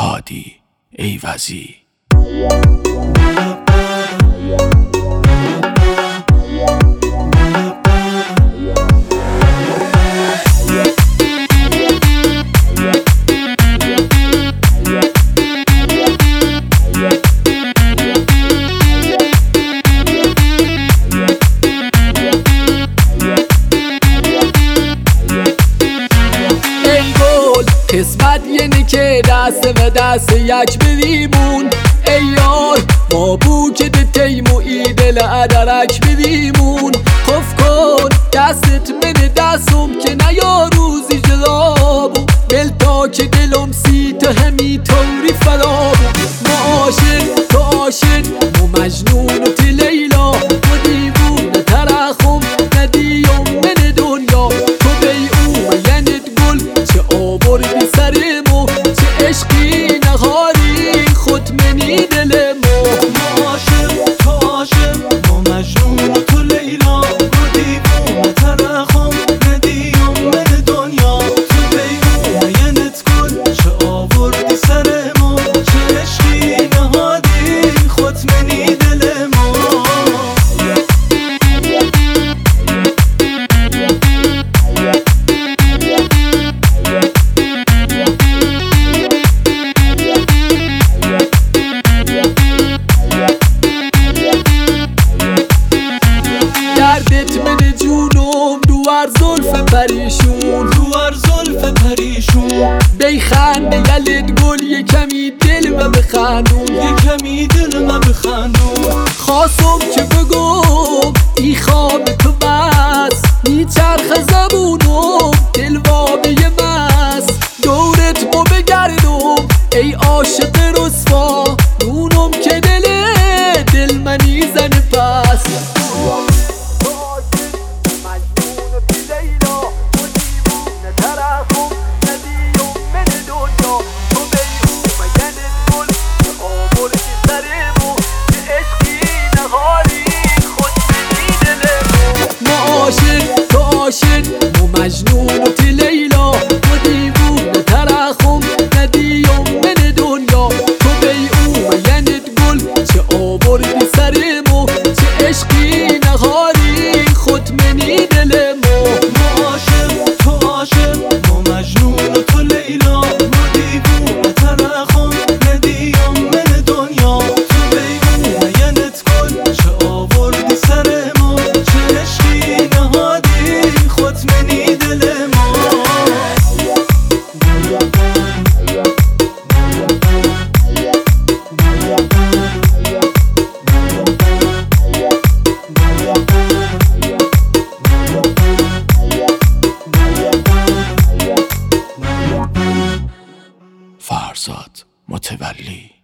هادی ایوزی. قسمت یعنی که دست و دست یک بدیمون ای یار ما بو که ده تیموی دل ادرک بدیمون خف کن دستت من دستم که نیا روزی جدا بو بل تا که دلم سی تو همی طوری فدا بو ما عاشق تو عاشق ما مجنون و تی لیلا ما دیوونه ترخم ندیم من دنیا تو بی او ینت گل چه آوردی سرمو چه عشقی نهاری خود منی دل ما عاشق تو عاشق ما مجنون و تو لیلا ما دیوونه ترخم ندیم من دنیا تو بی او ینت گل چه آوردی سرمو چه عشقی نهاری خود منی دل ما. دردت من جونم دوار زلف پریشون دوار زلف پریشون بی خنده یلت گل یه کمی دل و بخندون یه کمی دل من بخندون خواستم که بگم ای خواب تو بس میچرخ زبونم دل وابه مست دورت ما بگردم ای عاشق رسوا نونم که دل منی زن پس عاشق تو عاشق ما مجنون و تی لیلا ما دیوونه ترخم ندیم من دنیا تو بی او ینت گل چه آوردی سرمو چه عشقی نهاری خود منی دل ما عاشق تو عاشق ما مجنون و تو لیلا ما دیوونه ترخم ندیم من دنیا تو بی او ینت گل چه آوردی سرمو چه عشقی نهادی خود منی دل ما. فرزاد متولی.